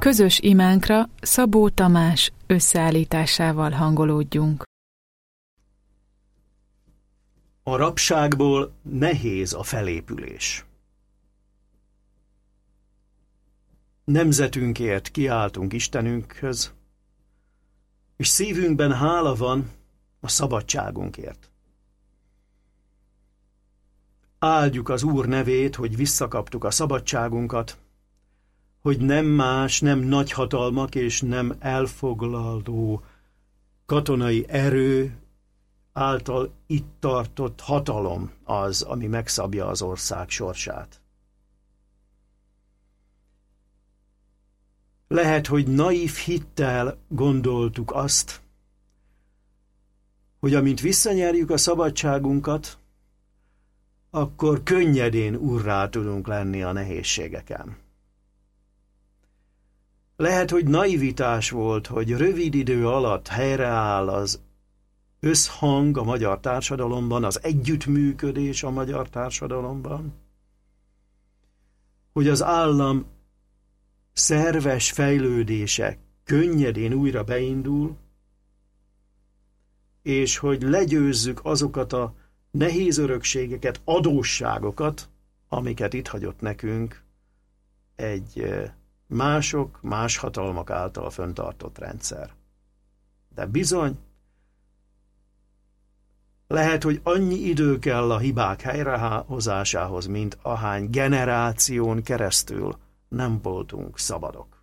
Közös imánkra Szabó Tamás összeállításával hangolódjunk. A rabságból nehéz a felépülés. Nemzetünkért kiáltunk Istenünkhöz, és szívünkben hála van a szabadságunkért. Áldjuk az Úr nevét, hogy visszakaptuk a szabadságunkat, hogy nem más, nem nagyhatalmak és nem elfoglaló katonai erő által itt tartott hatalom az, ami megszabja az ország sorsát. Lehet, hogy naív hittel gondoltuk azt, hogy amint visszanyerjük a szabadságunkat, akkor könnyedén urrá tudunk lenni a nehézségeken. Lehet, hogy naivitás volt, hogy rövid idő alatt helyreáll az összhang a magyar társadalomban, az együttműködés a magyar társadalomban, hogy az állam szerves fejlődése könnyedén újra beindul, és hogy legyőzzük azokat a nehéz örökségeket, adósságokat, amiket itt hagyott nekünk egy más hatalmak által fenntartott rendszer. De bizony, lehet, hogy annyi idő kell a hibák helyrehozásához, mint ahány generáción keresztül nem voltunk szabadok.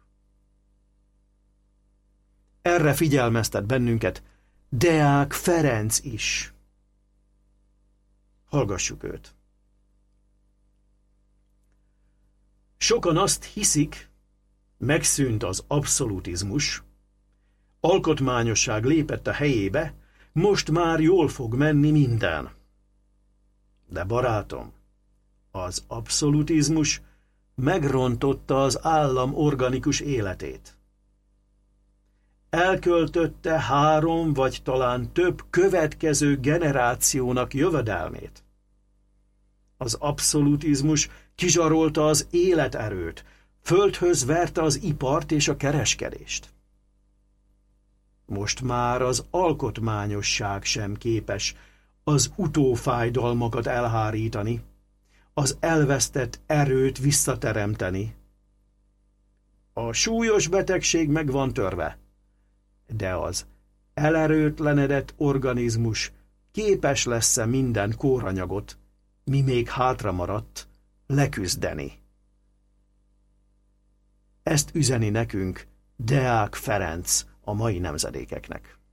Erre figyelmeztet bennünket Deák Ferenc is. Hallgassuk őt. Sokan azt hiszik, megszűnt az abszolutizmus, alkotmányosság lépett a helyébe, most már jól fog menni minden. De barátom, az abszolutizmus megrontotta az állam organikus életét. Elköltötte 3 vagy talán több következő generációnak jövedelmét. Az abszolutizmus kizsarolta az életerőt, földhöz verte az ipart és a kereskedést. Most már az alkotmányosság sem képes az utófájdalmakat elhárítani, az elvesztett erőt visszateremteni. A súlyos betegség meg van törve, de az elerőtlenedett organizmus képes lesz-e minden kóranyagot, mi még hátra maradt, leküzdeni. Ezt üzeni nekünk Deák Ferenc a mai nemzedékeknek.